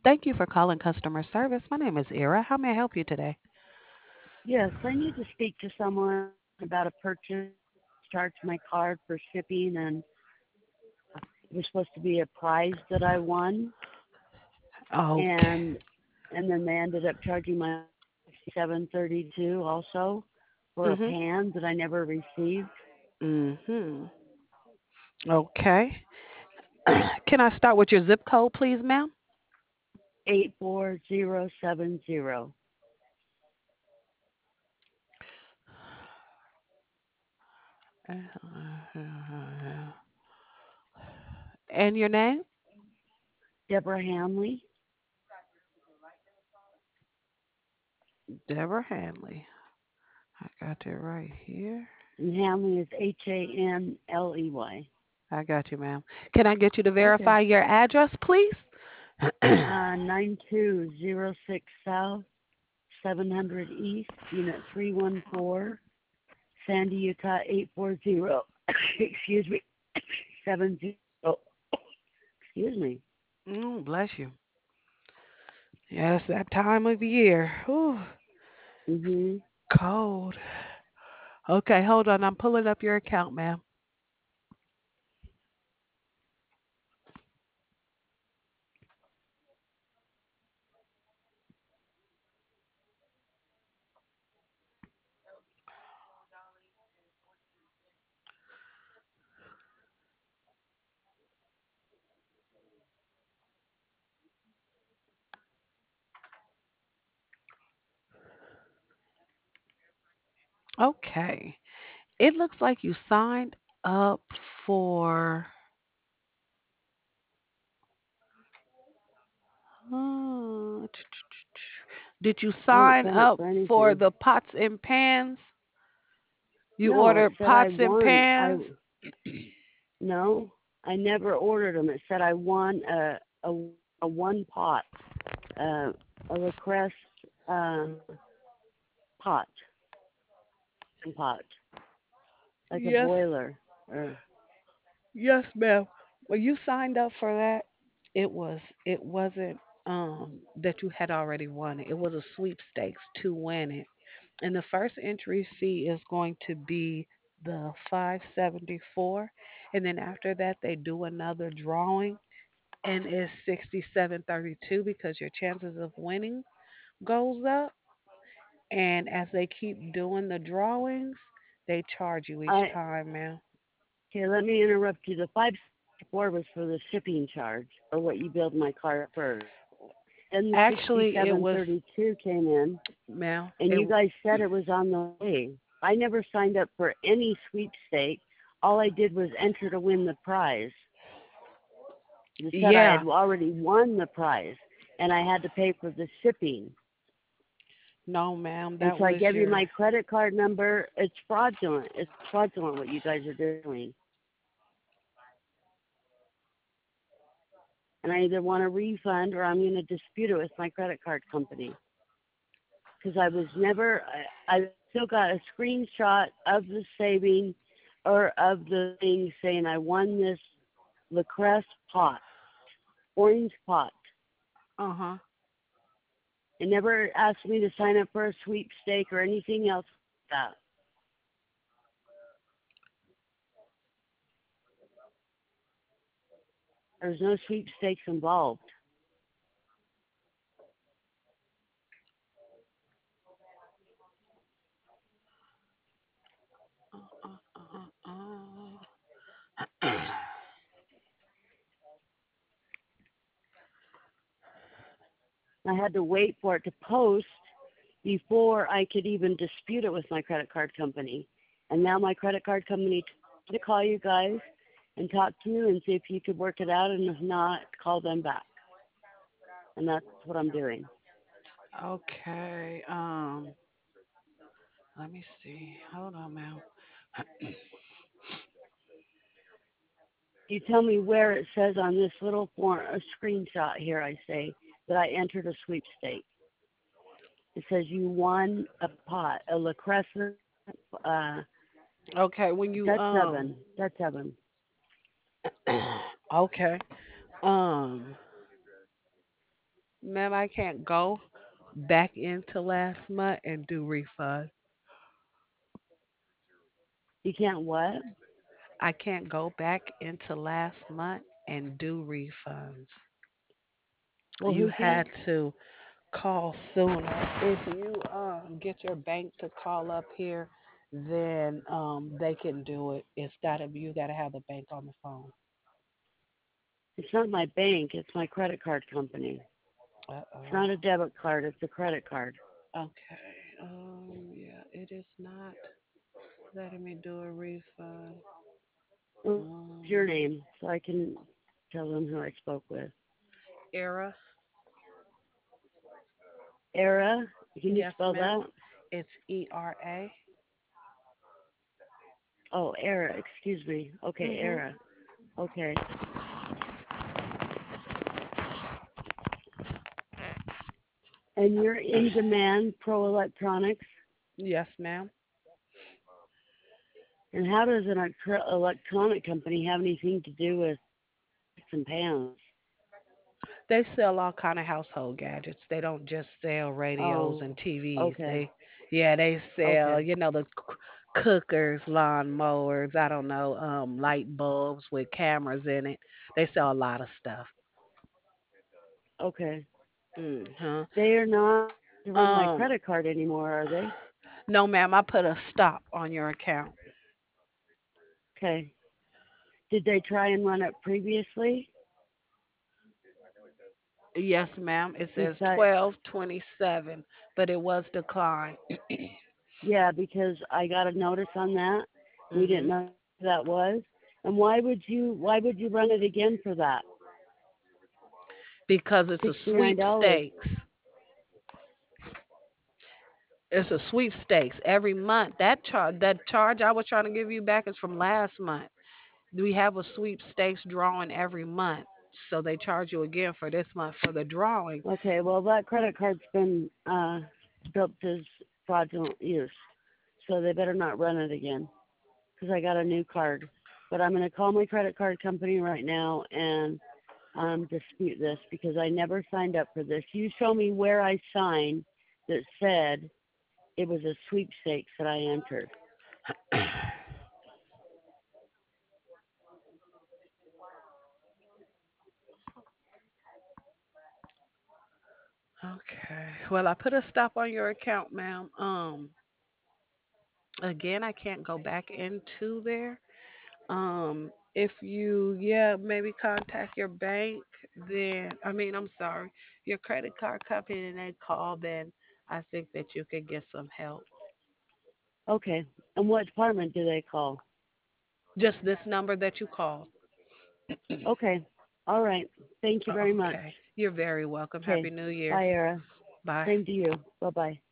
Thank you for calling customer service. My name is Ira. How may I help you today? Yes, I need to speak to someone about a purchase. Charge my card for shipping, and it was supposed to be a prize that I won, Okay. and then they ended up charging my 732 also for a Mhm. pan that I never received. Mhm. Okay. Can I start with your zip code, please, ma'am? 84070. And your name? Deborah Hamley, Deborah Hanley. I got it right here. and Hamley is Hanley. I got you, ma'am. Can I get you to Okay. verify your address, please? 9206 South, 700 East, Unit 314. Sandy, Utah 840. Excuse me. 70. Excuse me. Bless you. Yes, that time of year. Whew, Mhm. cold. Okay, hold on. I'm pulling up your account, ma'am. Okay. It looks like you signed up for. uh, Did you I don't sign sign up up for for anything. the pots and pans? You No, it ordered said I pots and won. pans? No, I never ordered them. It said I won a, a one pot, uh, a request uh, pot, pot, like a Yes, boiler. Or yes, ma'am. When you signed up for that, it wasn't that you had already won it. It was a sweepstakes to win it. And the first entry fee is going to be the 574, and then after that they do another drawing and it's 6732 because your chances of winning goes up, and as they keep doing the drawings, they charge you each I time, man. Okay, let me interrupt you. The 564 was for the shipping charge or what you billed my card first. Then the Actually, it was, 6732 came in, ma'am, and you guys said it was on the way. I never signed up for any sweepstake. All I did was enter to win the prize. It said I yeah, had already won the prize, and I had to pay for the shipping. no, ma'am, And that so I was gave you your. my credit card number. It's fraudulent. It's fraudulent what you guys are doing. And I either want a refund or I'm going to dispute it with my credit card company. Because I was never, I still got a screenshot of the saving or of the thing saying I won this Lacresse pot, orange pot. Uh huh. It never asked me to sign up for a sweepstake or anything else like that. There's no sweepstakes involved. I had to wait for it to post before I could even dispute it with my credit card company. And now my credit card company tried to call you guys and talk to you and see if you could work it out, and if not, call them back. And that's what I'm doing. Okay. Let me see. Hold on, ma'am. You tell me where it says on this little form, a screenshot here, I say, that I entered a sweepstake. It says you won a pot, a La Crescent, uh, Okay, when you Dutch oven, Dutch oven. okay. Um Ma'am, I can't go back into last month and do refund. You can't what? I can't go back into last month and do refunds. Well, You who had can't? to call sooner. If you get your bank to call up here, then they can do it. It's gotta be you gotta have the bank on the phone. It's not my bank. It's my credit card company. Uh It's oh. not a debit card. It's a credit card. Okay. Yeah, it is not letting me do a refund. What's your Um, name so I can tell them who I spoke with? Era. Era. Can you Yes, spell ma'am. that? It's ERA. Oh, Era. Excuse me. Okay, Mhm. Era. Okay. And you're in demand Pro Electronics. Yes, ma'am. And how does an electronic company have anything to do with pots and pans? They sell all kind of household gadgets. They don't just sell radios Oh, and TVs. okay. Yeah, they sell, Okay. the cookers, lawn mowers. I don't know, light bulbs with cameras in it. They sell a lot of stuff. Okay. Hmm. They are not to run my Um, credit card anymore, are they? no, ma'am. I put a stop on your account. Okay. Did they try and run it previously? Yes, ma'am. It says Besides, 12/27, but it was declined. yeah, because I got a notice on that. We didn't Hmm. know who that was. And why would you run it again for that? Because it's a $69. sweepstakes. It's a sweepstakes every month. That charge I was trying to give you back is from last month. We have a sweepstakes drawing every month, so they charge you again for this month for the drawing. Okay, well that credit card's been built as fraudulent use, so they better not run it again because I got a new card. But I'm going to call my credit card company right now and dispute this because I never signed up for this. You show me where I signed that said it was a sweepstakes that I entered. Okay. Well, I put a stop on your account, ma'am. Again, I can't go back into there. If you, yeah, maybe contact your bank, then, I'm sorry, your credit card company, and they call, then I think that you could get some help. Okay, and what department do they call? Just this number that you called. Okay, all right. Thank you very much. Okay. You're very welcome. Happy Okay, New Year. bye, Era. Bye. Same to you. Bye bye.